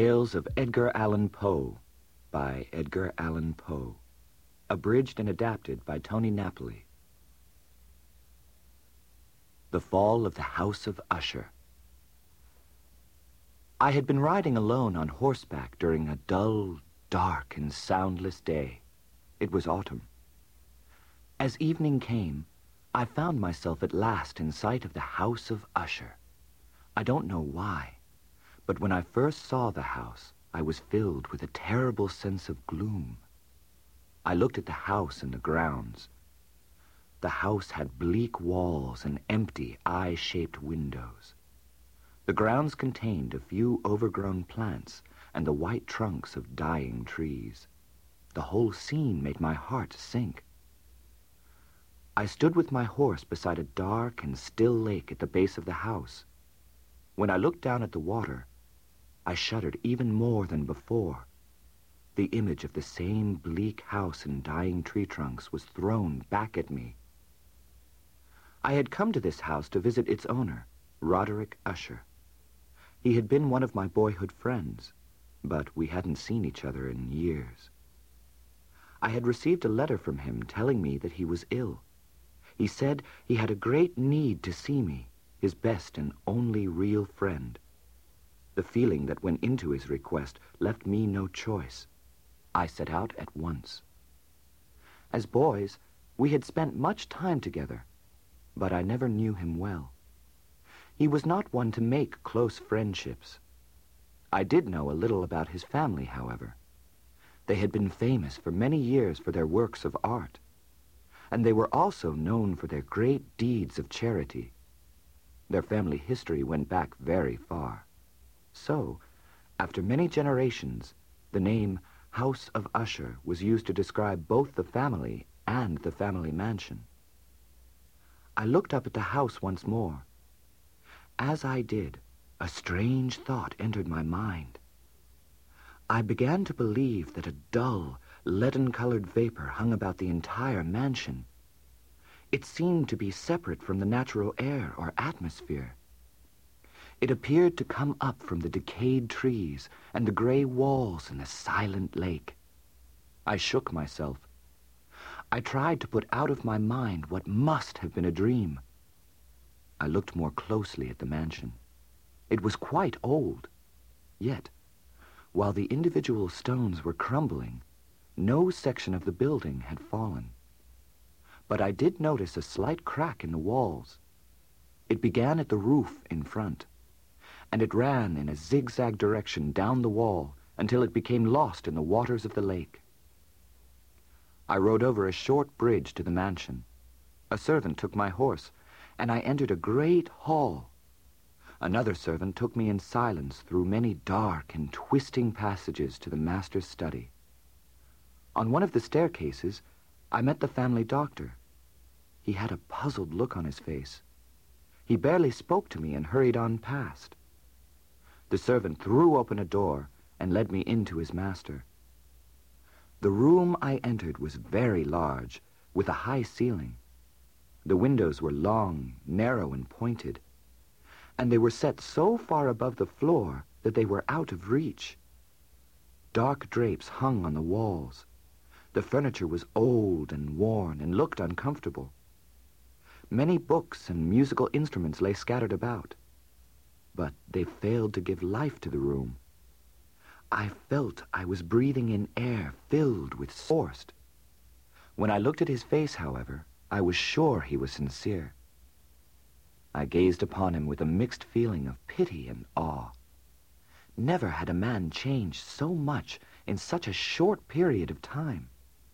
Tales of Edgar Allan Poe by Edgar Allan Poe. Abridged and adapted by Tony Napoli. The Fall of the House of Usher. I had been riding alone on horseback during a dull, dark, and soundless day. It was autumn. As evening came, I found myself at last in sight of the House of Usher. I don't know why, but when I first saw the house, I was filled with a terrible sense of gloom. I looked at the house and the grounds. The house had bleak walls and empty, eye-shaped windows. The grounds contained a few overgrown plants and the white trunks of dying trees. The whole scene made my heart sink. I stood with my horse beside a dark and still lake at the base of the house. When I looked down at the water, I shuddered even more than before. The image of the same bleak house and dying tree trunks was thrown back at me. I had come to this house to visit its owner, Roderick Usher. He had been one of my boyhood friends, but we hadn't seen each other in years. I had received a letter from him telling me that he was ill. He said he had a great need to see me, his best and only real friend. The feeling that went into his request left me no choice. I set out at once. As boys, we had spent much time together, but I never knew him well. He was not one to make close friendships. I did know a little about his family, however. They had been famous for many years for their works of art, and they were also known for their great deeds of charity. Their family history went back very far. So, after many generations, the name House of Usher was used to describe both the family and the family mansion. I looked up at the house once more. As I did, a strange thought entered my mind. I began to believe that a dull, leaden-colored vapor hung about the entire mansion. It seemed to be separate from the natural air or atmosphere. It appeared to come up from the decayed trees and the gray walls and the silent lake. I shook myself. I tried to put out of my mind what must have been a dream. I looked more closely at the mansion. It was quite old. Yet, while the individual stones were crumbling, no section of the building had fallen. But I did notice a slight crack in the walls. It began at the roof in front, and it ran in a zigzag direction down the wall until it became lost in the waters of the lake. I rode over a short bridge to the mansion. A servant took my horse, and I entered a great hall. Another servant took me in silence through many dark and twisting passages to the master's study. On one of the staircases, I met the family doctor. He had a puzzled look on his face. He barely spoke to me and hurried on past. The servant threw open a door and led me into his master. The room I entered was very large, with a high ceiling. The windows were long, narrow, and pointed, and they were set so far above the floor that they were out of reach. Dark drapes hung on the walls. The furniture was old and worn and looked uncomfortable. Many books and musical instruments lay scattered about, but they failed to give life to the room. I felt I was breathing in air filled with force. When I looked at his face, however, I was sure he was sincere. I gazed upon him with a mixed feeling of pity and awe. Never had a man changed so much in such a short period of time.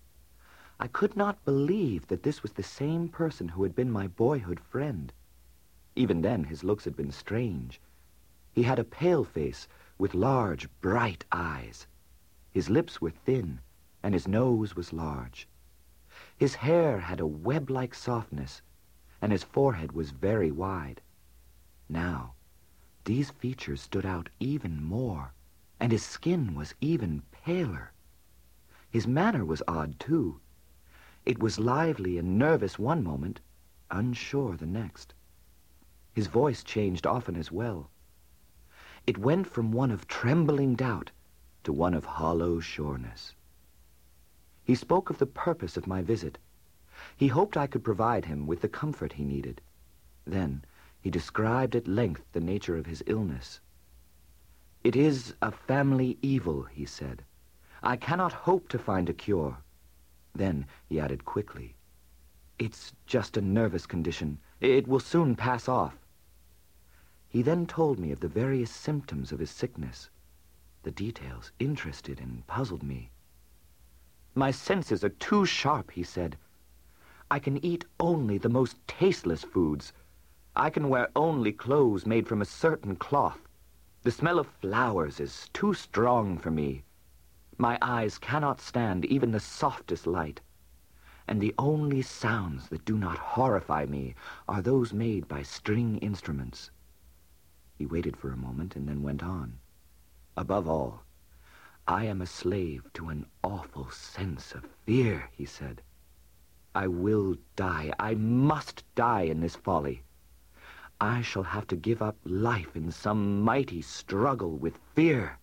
I could not believe that this was the same person who had been my boyhood friend. Even then, his looks had been strange. He had a pale face with large, bright eyes. His lips were thin, and his nose was large. His hair had a web-like softness, and his forehead was very wide. Now, these features stood out even more, and his skin was even paler. His manner was odd, too. It was lively and nervous one moment, unsure the next. His voice changed often as well. It went from one of trembling doubt to one of hollow sureness. He spoke of the purpose of my visit. He hoped I could provide him with the comfort he needed. Then he described at length the nature of his illness. "It is a family evil," he said. "I cannot hope to find a cure." Then he added quickly, "It's just a nervous condition. It will soon pass off." He then told me of the various symptoms of his sickness. The details interested and puzzled me. "My senses are too sharp," he said. "I can eat only the most tasteless foods. I can wear only clothes made from a certain cloth. The smell of flowers is too strong for me. My eyes cannot stand even the softest light. And the only sounds that do not horrify me are those made by string instruments." He waited for a moment and then went on. "Above all, I am a slave to an awful sense of fear," he said. "I will die. I must die in this folly. I shall have to give up life in some mighty struggle with fear."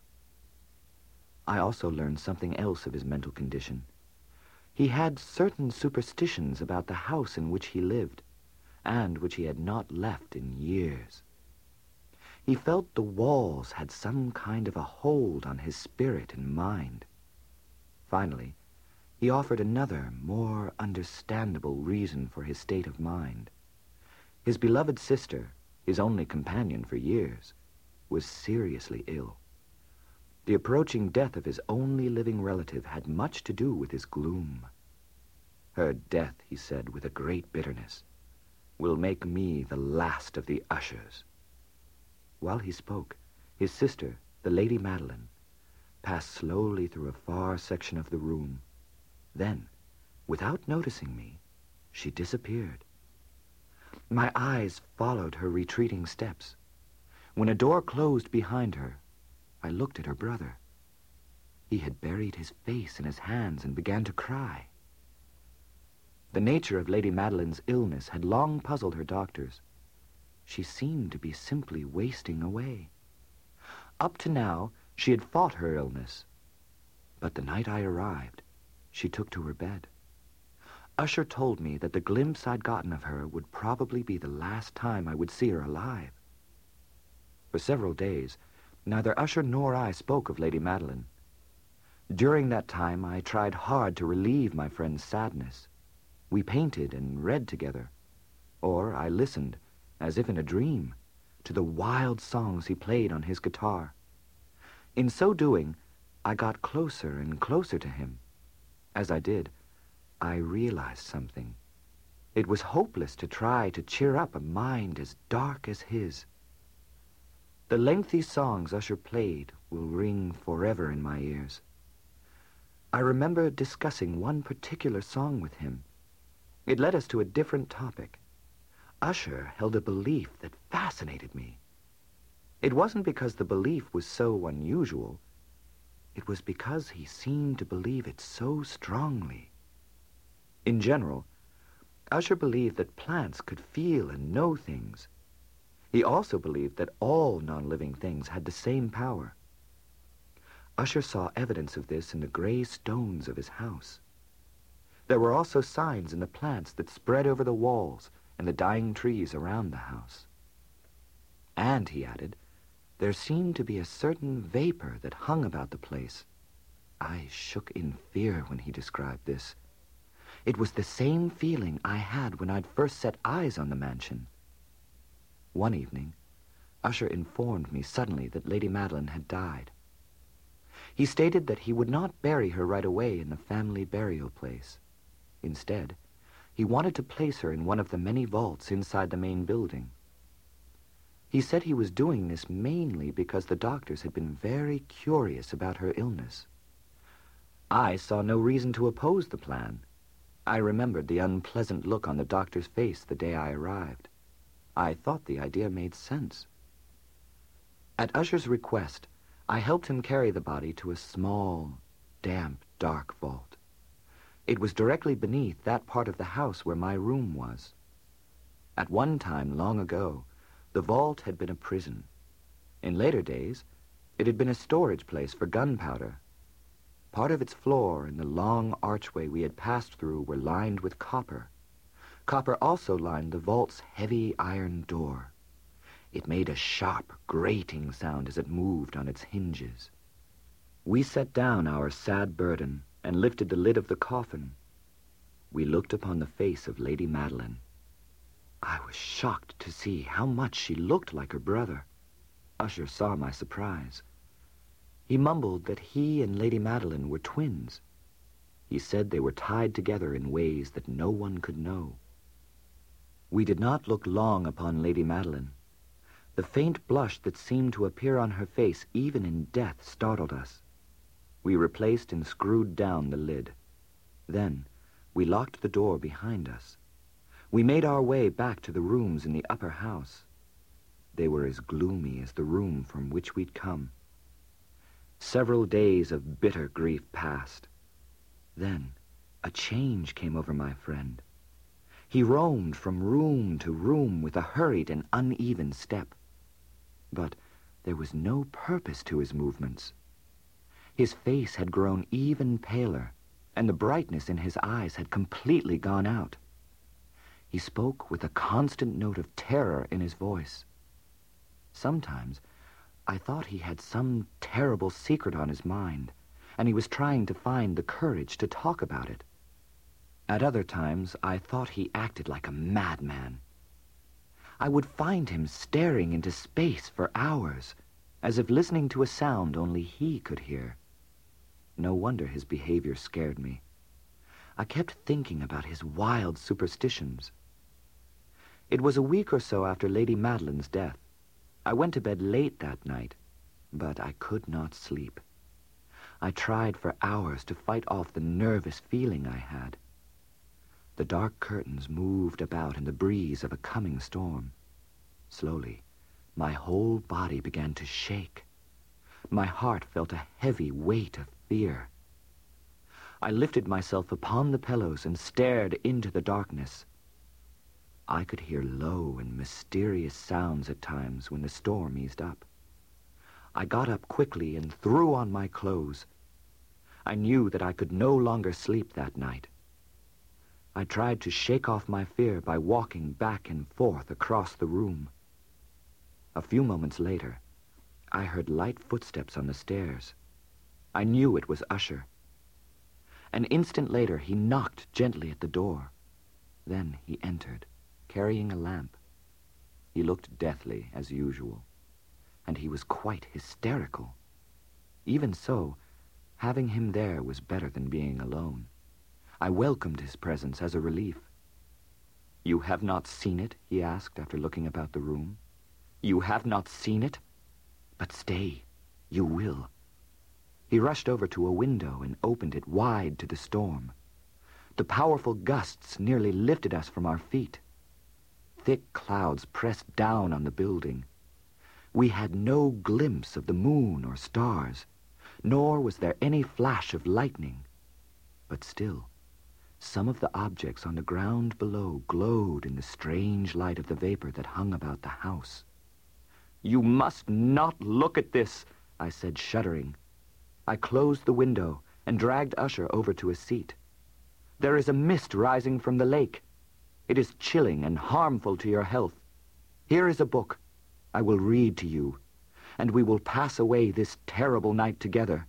I also learned something else of his mental condition. He had certain superstitions about the house in which he lived, and which he had not left in years. He felt the walls had some kind of a hold on his spirit and mind. Finally, he offered another, more understandable reason for his state of mind. His beloved sister, his only companion for years, was seriously ill. The approaching death of his only living relative had much to do with his gloom. "Her death," he said with a great bitterness, "will make me the last of the Ushers." While he spoke, his sister, the Lady Madeline, passed slowly through a far section of the room. Then, without noticing me, she disappeared. My eyes followed her retreating steps. When a door closed behind her, I looked at her brother. He had buried his face in his hands and began to cry. The nature of Lady Madeline's illness had long puzzled her doctors. She seemed to be simply wasting away. Up to now, she had fought her illness. But the night I arrived, she took to her bed. Usher told me that the glimpse I'd gotten of her would probably be the last time I would see her alive. For several days, neither Usher nor I spoke of Lady Madeline. During that time, I tried hard to relieve my friend's sadness. We painted and read together, or I listened, as if in a dream, to the wild songs he played on his guitar. In so doing, I got closer and closer to him. As I did, I realized something. It was hopeless to try to cheer up a mind as dark as his. The lengthy songs Usher played will ring forever in my ears. I remember discussing one particular song with him. It led us to a different topic. Usher held a belief that fascinated me. It wasn't because the belief was so unusual. It was because he seemed to believe it so strongly. In general, Usher believed that plants could feel and know things. He also believed that all non-living things had the same power. Usher saw evidence of this in the gray stones of his house. There were also signs in the plants that spread over the walls and the dying trees around the house. And, he added, there seemed to be a certain vapor that hung about the place. I shook in fear when he described this. It was the same feeling I had when I'd first set eyes on the mansion. One evening, Usher informed me suddenly that Lady Madeline had died. He stated that he would not bury her right away in the family burial place. Instead, he wanted to place her in one of the many vaults inside the main building. He said he was doing this mainly because the doctors had been very curious about her illness. I saw no reason to oppose the plan. I remembered the unpleasant look on the doctor's face the day I arrived. I thought the idea made sense. At Usher's request, I helped him carry the body to a small, damp, dark vault. It was directly beneath that part of the house where my room was. At one time, long ago, the vault had been a prison. In later days, it had been a storage place for gunpowder. Part of its floor and the long archway we had passed through were lined with copper. Copper also lined the vault's heavy iron door. It made a sharp, grating sound as it moved on its hinges. We set down our sad burden and lifted the lid of the coffin. We looked upon the face of Lady Madeline. I was shocked to see how much she looked like her brother. Usher saw my surprise. He mumbled that he and Lady Madeline were twins. He said they were tied together in ways that no one could know. We did not look long upon Lady Madeline. The faint blush that seemed to appear on her face even in death startled us. We replaced and screwed down the lid. Then we locked the door behind us. We made our way back to the rooms in the upper house. They were as gloomy as the room from which we'd come. Several days of bitter grief passed. Then a change came over my friend. He roamed from room to room with a hurried and uneven step. But there was no purpose to his movements. His face had grown even paler, and the brightness in his eyes had completely gone out. He spoke with a constant note of terror in his voice. Sometimes I thought he had some terrible secret on his mind, and he was trying to find the courage to talk about it. At other times, I thought he acted like a madman. I would find him staring into space for hours, as if listening to a sound only he could hear. No wonder his behavior scared me. I kept thinking about his wild superstitions. It was a week or so after Lady Madeline's death. I went to bed late that night, but I could not sleep. I tried for hours to fight off the nervous feeling I had. The dark curtains moved about in the breeze of a coming storm. Slowly, my whole body began to shake. My heart felt a heavy weight of fear. I lifted myself upon the pillows and stared into the darkness. I could hear low and mysterious sounds at times when the storm eased up. I got up quickly and threw on my clothes. I knew that I could no longer sleep that night. I tried to shake off my fear by walking back and forth across the room. A few moments later, I heard light footsteps on the stairs. I knew it was Usher. An instant later, he knocked gently at the door. Then he entered, carrying a lamp. He looked deathly, as usual, and he was quite hysterical. Even so, having him there was better than being alone. I welcomed his presence as a relief. "You have not seen it?" he asked after looking about the room. "You have not seen it? But stay, you will." He rushed over to a window and opened it wide to the storm. The powerful gusts nearly lifted us from our feet. Thick clouds pressed down on the building. We had no glimpse of the moon or stars, nor was there any flash of lightning. But still, some of the objects on the ground below glowed in the strange light of the vapor that hung about the house. "You must not look at this," I said, shuddering. I closed the window and dragged Usher over to a seat. "There is a mist rising from the lake. It is chilling and harmful to your health. Here is a book. I will read to you, and we will pass away this terrible night together."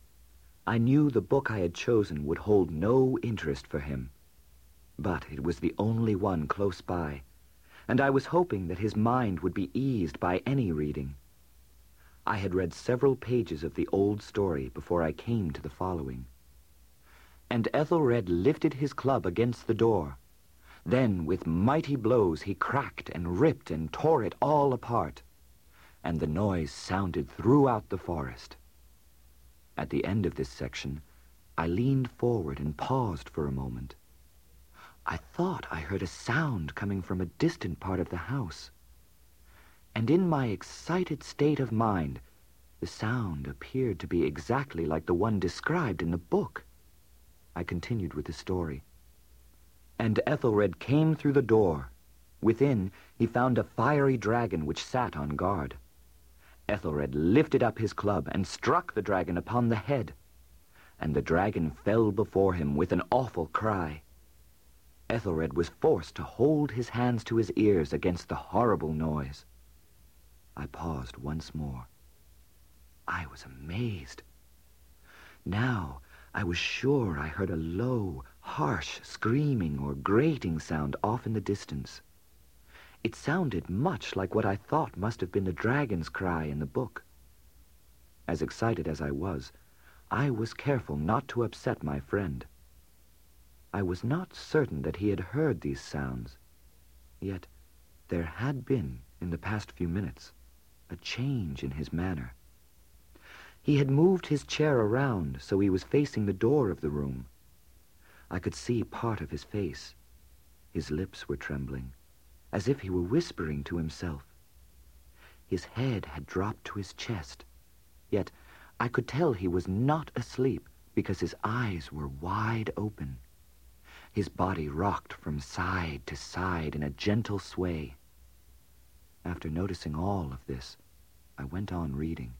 I knew the book I had chosen would hold no interest for him, but it was the only one close by, and I was hoping that his mind would be eased by any reading. I had read several pages of the old story before I came to the following. "And Ethelred lifted his club against the door. Then, with mighty blows, he cracked and ripped and tore it all apart, and the noise sounded throughout the forest." At the end of this section, I leaned forward and paused for a moment. I thought I heard a sound coming from a distant part of the house. And in my excited state of mind, the sound appeared to be exactly like the one described in the book. I continued with the story. "And Ethelred came through the door. Within, he found a fiery dragon which sat on guard. Ethelred lifted up his club and struck the dragon upon the head, and the dragon fell before him with an awful cry. Ethelred was forced to hold his hands to his ears against the horrible noise. I paused once more. I was amazed. Now I was sure I heard a low, harsh screaming or grating sound off in the distance. It sounded much like what I thought must have been the dragon's cry in the book. As excited as I was careful not to upset my friend. I was not certain that he had heard these sounds, yet there had been, in the past few minutes, a change in his manner. He had moved his chair around so he was facing the door of the room. I could see part of his face. His lips were trembling, as if he were whispering to himself. His head had dropped to his chest, yet I could tell he was not asleep because his eyes were wide open. His body rocked from side to side in a gentle sway. After noticing all of this, I went on reading.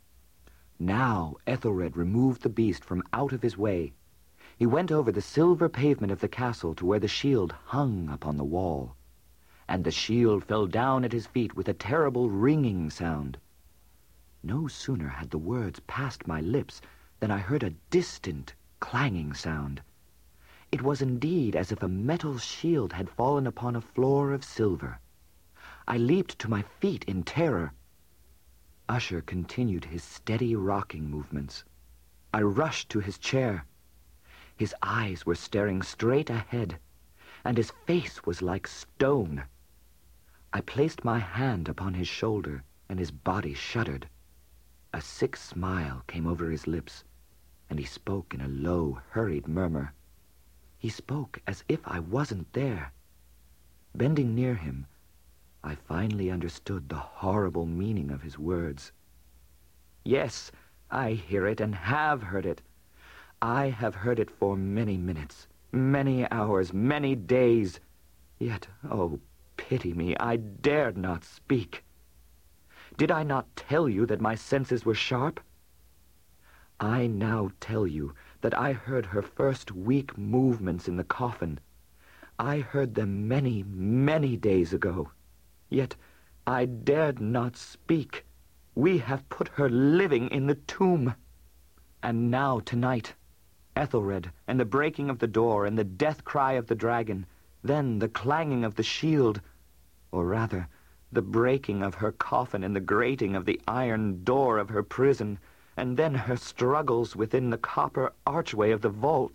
Now Ethelred removed the beast from out of his way. He went over the silver pavement of the castle to where the shield hung upon the wall, and the shield fell down at his feet with a terrible ringing sound. No sooner had the words passed my lips than I heard a distant, clanging sound. It was indeed as if a metal shield had fallen upon a floor of silver. I leaped to my feet in terror. Usher continued his steady rocking movements. I rushed to his chair. His eyes were staring straight ahead, and his face was like stone. I placed my hand upon his shoulder, and his body shuddered. A sick smile came over his lips, and he spoke in a low, hurried murmur. He spoke as if I wasn't there. Bending near him, I finally understood the horrible meaning of his words. Yes, I hear it and have heard it. I have heard it for many minutes, many hours, many days. Yet, oh, pity me, I dared not speak. Did I not tell you that my senses were sharp? I now tell you that I heard her first weak movements in the coffin. I heard them many, many days ago. Yet I dared not speak. We have put her living in the tomb. And now tonight, Ethelred, and the breaking of the door, and the death cry of the dragon, then the clanging of the shield, or rather, the breaking of her coffin and the grating of the iron door of her prison, and then her struggles within the copper archway of the vault.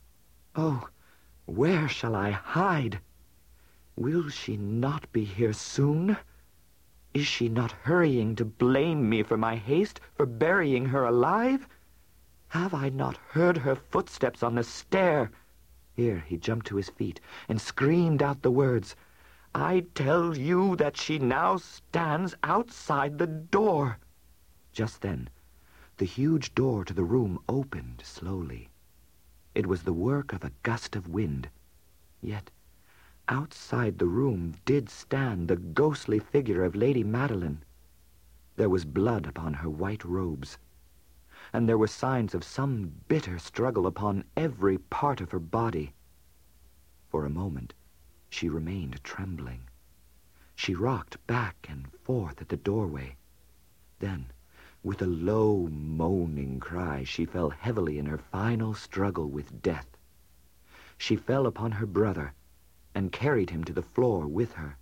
Oh, where shall I hide? Will she not be here soon? Is she not hurrying to blame me for my haste, for burying her alive? Have I not heard her footsteps on the stair? Here he jumped to his feet and screamed out the words. I tell you that she now stands outside the door. Just then, the huge door to the room opened slowly. It was the work of a gust of wind. Yet, outside the room did stand the ghostly figure of Lady Madeline. There was blood upon her white robes, and there were signs of some bitter struggle upon every part of her body. For a moment, she remained trembling. She rocked back and forth at the doorway. Then, with a low, moaning cry, she fell heavily in her final struggle with death. She fell upon her brother and carried him to the floor with her.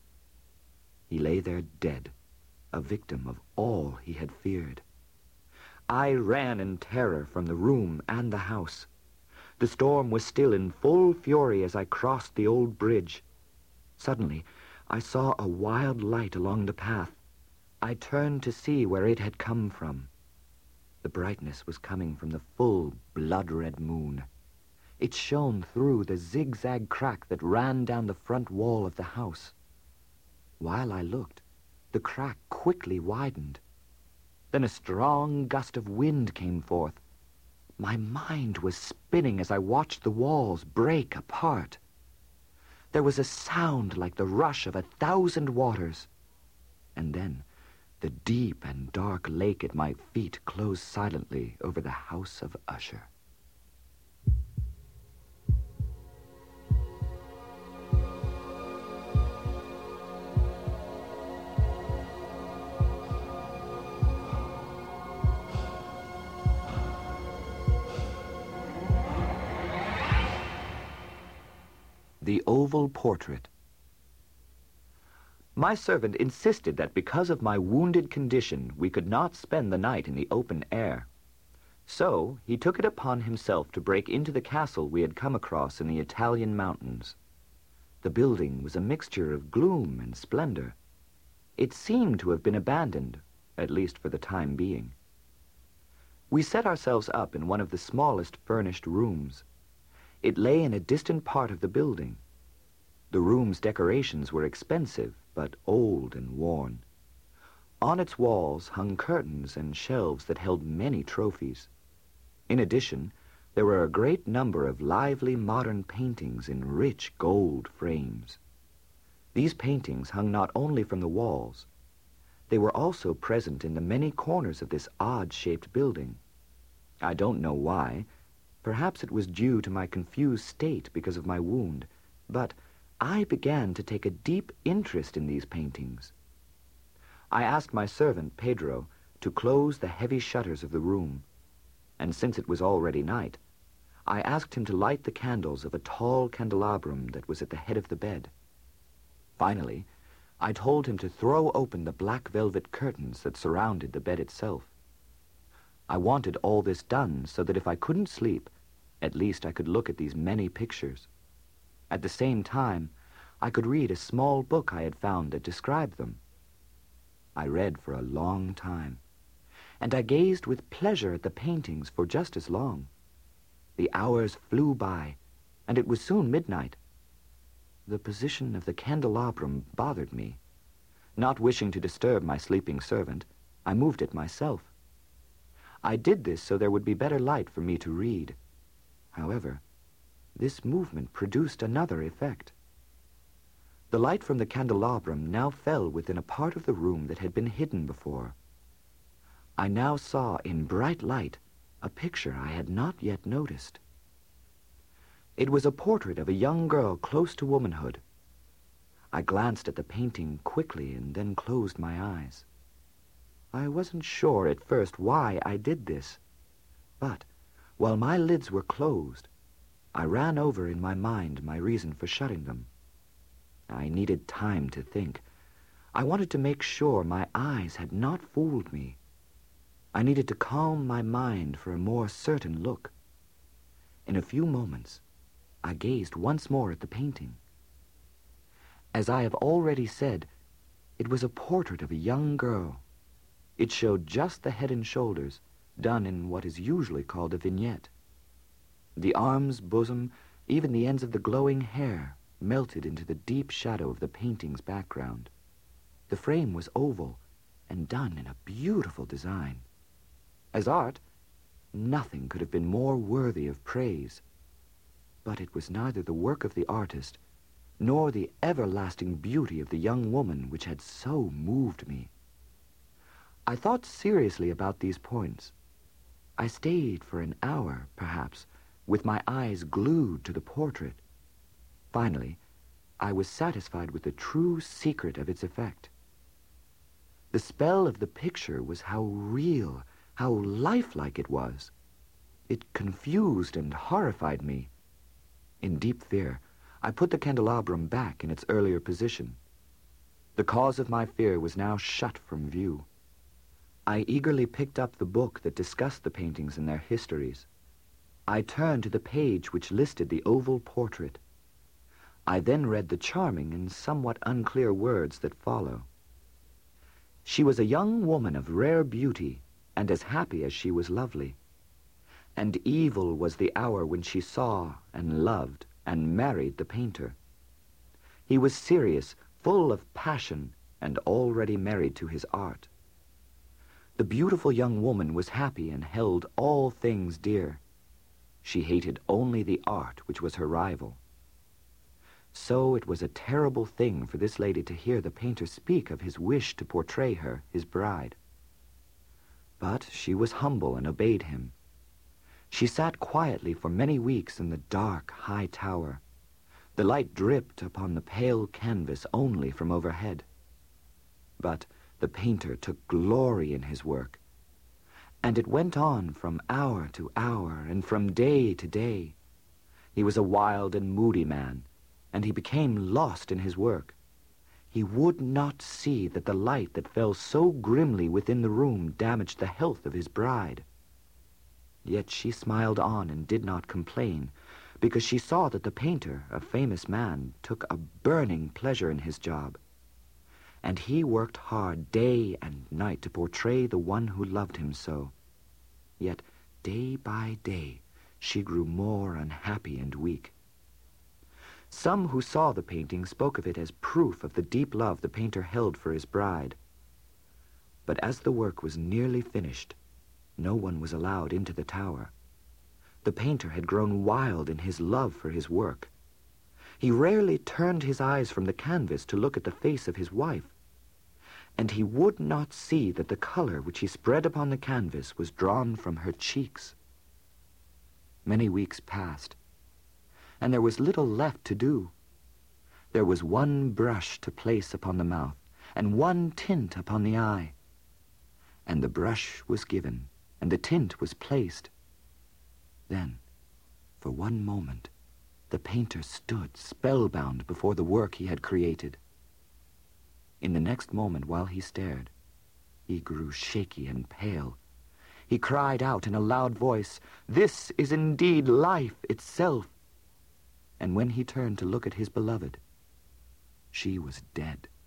He lay there dead, a victim of all he had feared. I ran in terror from the room and the house. The storm was still in full fury as I crossed the old bridge. Suddenly, I saw a wild light along the path. I turned to see where it had come from. The brightness was coming from the full, blood-red moon. It shone through the zigzag crack that ran down the front wall of the house. While I looked, the crack quickly widened. Then a strong gust of wind came forth. My mind was spinning as I watched the walls break apart. There was a sound like the rush of 1,000 waters. And then The deep and dark lake at my feet closed silently over the house of Usher. The Oval Portrait. My servant insisted that because of my wounded condition, we could not spend the night in the open air. So he took it upon himself to break into the castle we had come across in the Italian mountains. The building was a mixture of gloom and splendor. It seemed to have been abandoned, at least for the time being. We set ourselves up in one of the smallest furnished rooms. It lay in a distant part of the building. The room's decorations were expensive, but old and worn. On its walls hung curtains and shelves that held many trophies. In addition, there were a great number of lively modern paintings in rich gold frames. These paintings hung not only from the walls, they were also present in the many corners of this odd-shaped building. I don't know why. Perhaps it was due to my confused state because of my wound, but I began to take a deep interest in these paintings. I asked my servant, Pedro, to close the heavy shutters of the room, and since it was already night, I asked him to light the candles of a tall candelabrum that was at the head of the bed. Finally, I told him to throw open the black velvet curtains that surrounded the bed itself. I wanted all this done so that if I couldn't sleep, at least I could look at these many pictures. At the same time, I could read a small book I had found that described them. I read for a long time, and I gazed with pleasure at the paintings for just as long. The hours flew by, and it was soon midnight. The position of the candelabrum bothered me. Not wishing to disturb my sleeping servant, I moved it myself. I did this so there would be better light for me to read. However, this movement produced another effect. The light from the candelabrum now fell within a part of the room that had been hidden before. I now saw in bright light a picture I had not yet noticed. It was a portrait of a young girl close to womanhood. I glanced at the painting quickly and then closed my eyes. I wasn't sure at first why I did this, but while my lids were closed, I ran over in my mind my reason for shutting them. I needed time to think. I wanted to make sure my eyes had not fooled me. I needed to calm my mind for a more certain look. In a few moments, I gazed once more at the painting. As I have already said, it was a portrait of a young girl. It showed just the head and shoulders, done in what is usually called a vignette. The arms, bosom, even the ends of the glowing hair melted into the deep shadow of the painting's background. The frame was oval and done in a beautiful design. As art, nothing could have been more worthy of praise. But it was neither the work of the artist nor the everlasting beauty of the young woman which had so moved me. I thought seriously about these points. I stayed for an hour, perhaps, with my eyes glued to the portrait. Finally, I was satisfied with the true secret of its effect. The spell of the picture was how real, how lifelike it was. It confused and horrified me. In deep fear, I put the candelabrum back in its earlier position. The cause of my fear was now shut from view. I eagerly picked up the book that discussed the paintings and their histories. I turned to the page which listed the oval portrait. I then read the charming and somewhat unclear words that follow. She was a young woman of rare beauty, and as happy as she was lovely. And evil was the hour when she saw and loved and married the painter. He was serious, full of passion, and already married to his art. The beautiful young woman was happy and held all things dear. She hated only the art which was her rival. So it was a terrible thing for this lady to hear the painter speak of his wish to portray her, his bride. But she was humble and obeyed him. She sat quietly for many weeks in the dark, high tower. The light dripped upon the pale canvas only from overhead. But the painter took glory in his work, and it went on from hour to hour and from day to day. He was a wild and moody man, and he became lost in his work. He would not see that the light that fell so grimly within the room damaged the health of his bride. Yet she smiled on and did not complain, because she saw that the painter, a famous man, took a burning pleasure in his job. And he worked hard day and night to portray the one who loved him so. Yet day by day she grew more unhappy and weak. Some who saw the painting spoke of it as proof of the deep love the painter held for his bride. But as the work was nearly finished, no one was allowed into the tower. The painter had grown wild in his love for his work. He rarely turned his eyes from the canvas to look at the face of his wife, and he would not see that the color which he spread upon the canvas was drawn from her cheeks. Many weeks passed, and there was little left to do. There was one brush to place upon the mouth, and one tint upon the eye. And the brush was given, and the tint was placed. Then, for one moment, the painter stood spellbound before the work he had created. In the next moment, while he stared, he grew shaky and pale. He cried out in a loud voice, "This is indeed life itself!" And when he turned to look at his beloved, she was dead.